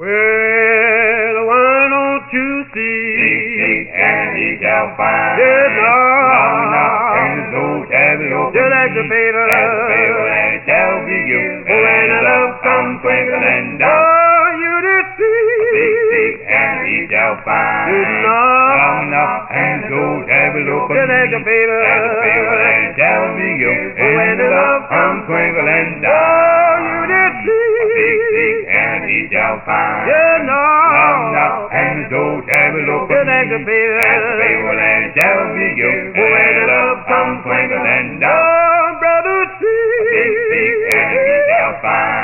Well, why don't you see? Seek, and he shall find. Yes, Knock, and the door shall be open. just like the favor. As the favor, and it shall be given. Oh, and the love come twinkling down. Oh, you did Seek, and he shall find. Did Knock, and the door shall be open. just like the favor. As the favor, and it shall be given. Oh, and the love come twinkling down. Oh, you did Seek, and he shall find. Yeah, Knock, and the door shall be open. just like the favor. As the favor, and it shall be given. and the love come twinkling down. Oh, brother, Seek, and he shall find.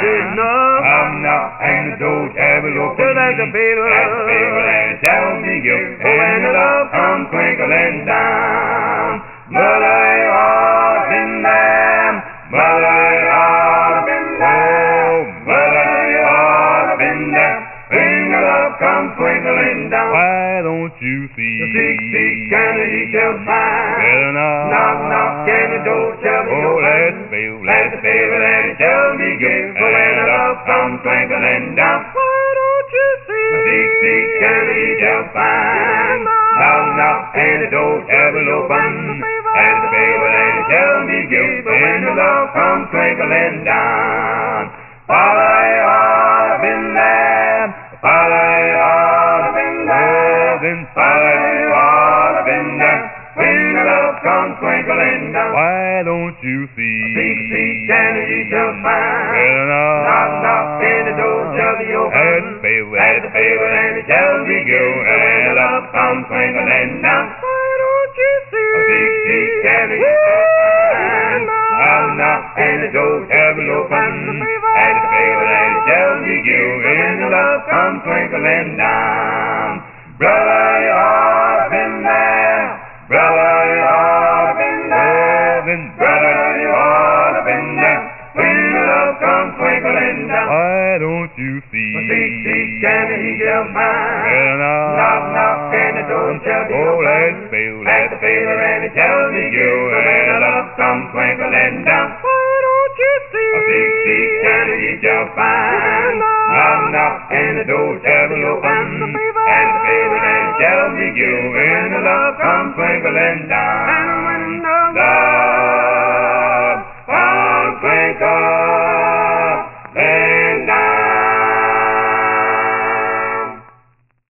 Knock, and the door shall be open. just like the favor. As the favor, and it shall be given. and the love come twinkling down. Mother, you ought to been there. Mother, you ought to been there. Mother, you ought to been there. When the love come twinkling down. Why don't you see? Seek, and he shall find. Better Knock, and the door shall be Oh, open. let the favor, and it shall be given. For when the love come twinkling down. Why don't you see? Seek, and he shall find. Knock, and the door shall be open. And the favor, and it shall be given. For when the love come twinkling down. Father, you ought to been there. Father, you ought to been there. Father, you ought to been there. When the love come twinkling down. Why don't you see? Seek, and he shall find. Better Knock, and the door shall be open. As the favor, and it shall be given. And when the love come twinkling down. Why don't you see? Seek, and he shall find. Knock, and the door shall be open. As the favor, and it shall be given. And when the love come twinkling down. Brother, you ought to been there. Brother, you ought to been there. Brother, you ought to been there. When the love come twinkling down. Why don't you see? Seek, and he shall find. Better Knock, and the door shall be Oh, open. As the favor, and it shall be given. When the love come twinkling down. Why don't you see? Seek, and he shall find. Knock, and the door shall be open. As the favor, and it shall be given. When the love come twinkling down.